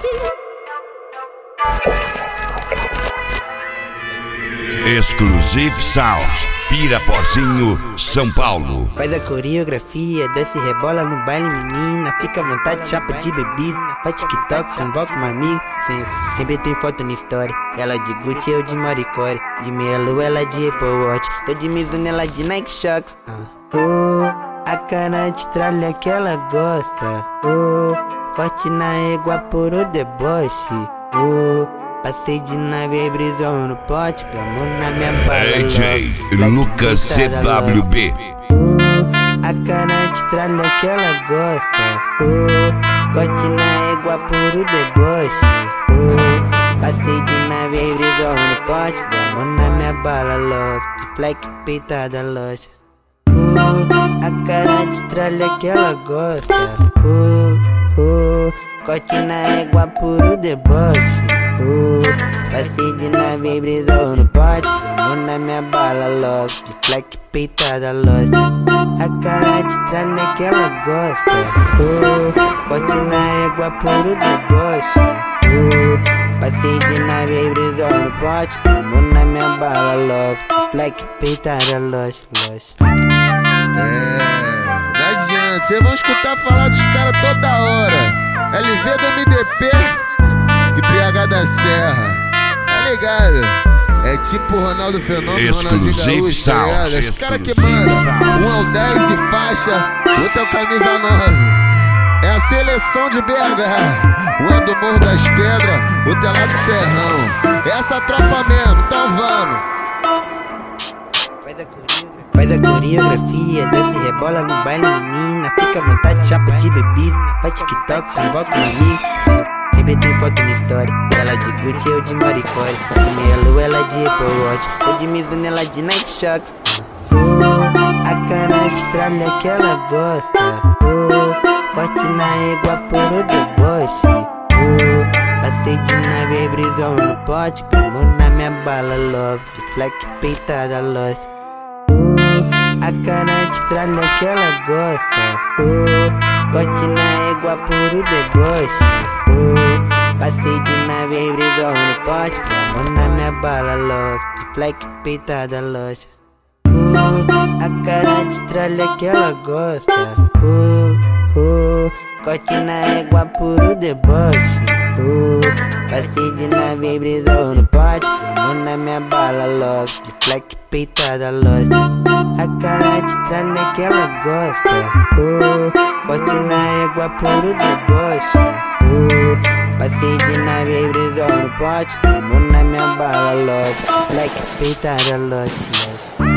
Exclusive Sound, Pirapozinho, São Paulo. Faz a coreografia, desce e rebola no baile, menina. Fica à vontade, chapa de bebida. Faz TikTok, convoca um amigo. Sempre tem foto na história. Ela de Gucci, eu de Maricore. De meia lua, ela de Apple Watch. Tô de Mizuno, ela de Nike Shox. A cara de tralha que ela gosta. Corte na égua por o deboche. Passei de nave e brisou no pote, gamou na minha bala. DJ Lucas CWB. A cara de tralha que ela gosta. Corte na égua por o deboche. Passei de nave e brisou no pote, gamou na minha bala. Love, de fleck peitada loja. A cara de tralha que ela gosta. Corte na égua por o deboche. Passei de nave e brisou no pote, gamou na minha bala. Love, de fleck peitada loja. A cara de tralha que ela gosta. Corte na égua por o deboche. Passei de nave e brisou no pote, gamou na minha bala. Love, de fleck peitada loja. Não adianta, cês vão escutar falar dos caras toda hora. LV do MDP e PH da Serra, tá ligado? É tipo Ronaldo Fenômeno, Exclusive Ronaldinho Sound, Gaúcho, os caras que mandam. 1 é o 10 e faixa, outro é o camisa 9. É a seleção de BH. Um é do Morro das Pedras, outro é lá do Serrão. É essa tropa mesmo, então vamos. Faz a coreografia, desce e rebola no baile, menina. Fica à vontade, chapa de bebida. Faz TikTok, convoca um amigo. Sempre tem foto na história. Ela de Gucci, eu de Maricore. De meia lua, ela de Apple Watch. Tô de Mizuno, ela de Nike Shox. A cara de tralha que ela gosta. Corte na égua por o deboche. Passei de nave e brisou no pote, gamou na minha bala. Love, de fleck peitada loja. A cara de tralha que ela gosta. Corte na égua por o deboche. Passei de nave e brisou no pote, gamou na minha bala. Love, de fleck peitada loja. A cara de tralha que ela gosta. Corte na égua por o deboche. Passei de nave e brisou no pote, gamou na minha bala. Love, de fleck peitada loja. A cara de tralha que ela gosta. Corte na égua por o deboche. Passei de nave e brisou no pote, gamou na minha bala. Love, fleck peitada loja.